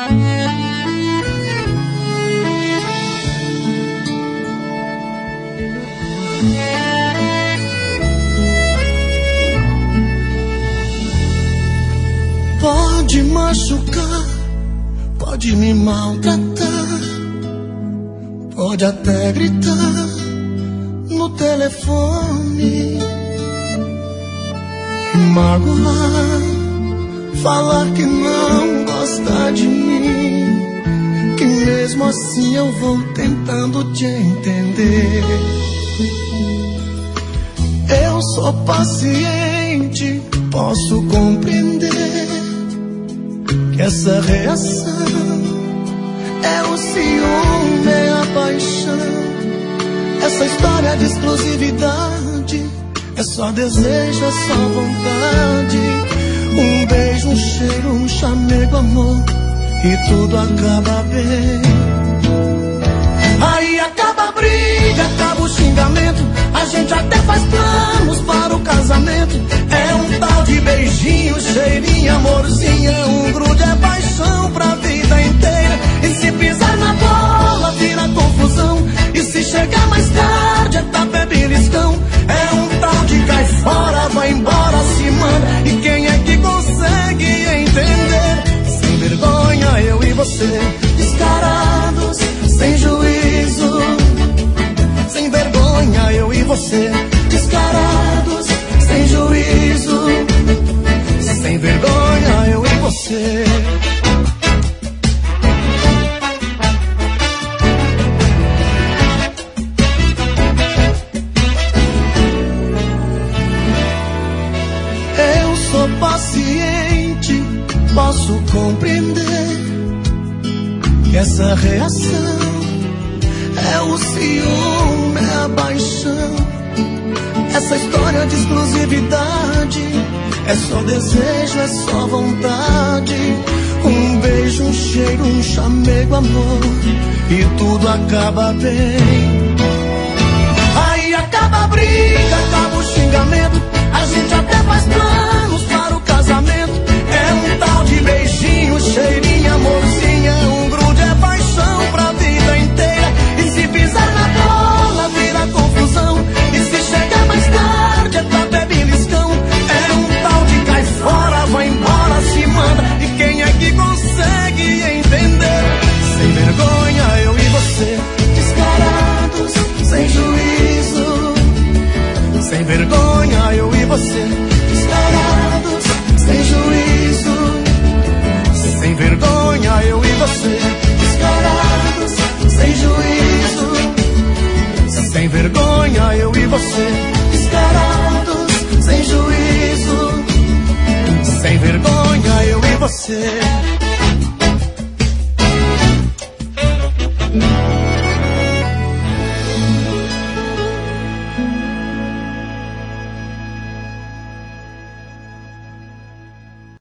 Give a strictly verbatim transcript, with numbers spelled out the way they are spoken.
Pode machucar, pode me maltratar, pode até gritar no telefone, me magoar, falar que não gosta de mim, que mesmo assim eu vou tentando te entender. Eu sou paciente, posso compreender que essa reação é o ciúme, é a paixão. Essa história de exclusividade é só desejo, é só vontade. Um beijo, um cheiro, um chamego, amor, e tudo acaba bem. Aí acaba a briga, acaba o xingamento, a gente até faz planos para o casamento. É um tal de beijinho, cheirinho, amorzinho, um grude, é paixão pra vida inteira. E se pisar na bola, vira confusão, e se chegar mais tarde, é tapé beliscão. É um tal de cai fora, vai embora, se manda. E quem é que consegue entender? Sem vergonha, eu e você, descarados, sem juízo. Sem vergonha, eu e você, descarados, sem juízo. Sem vergonha, eu e você. Eu sou paciente, posso compreender que essa reação é o ciúme, é a paixão. Essa história de exclusividade é só desejo, é só vontade. Um beijo, um cheiro, um chamego, amor, e tudo acaba bem. Aí acaba a briga, acaba o xingamento, a gente até faz planos para o casamento. É um tal de beijinho, cheirinho, amorzinho, um grude, é paixão pra vida inteira. E se pisar na bola, vira confusão, e se chegar mais tarde, é tapé beliscão. É um tal de cai fora, vai embora, se manda. E quem é que consegue entender? Sem vergonha, eu e você, descarados, sem juízo. Sem vergonha, eu e você, descarados, sem juízo. Sem vergonha, eu e você, descarados, sem juízo. Sem vergonha, eu e você, descarados, sem juízo. Sem vergonha, eu e você.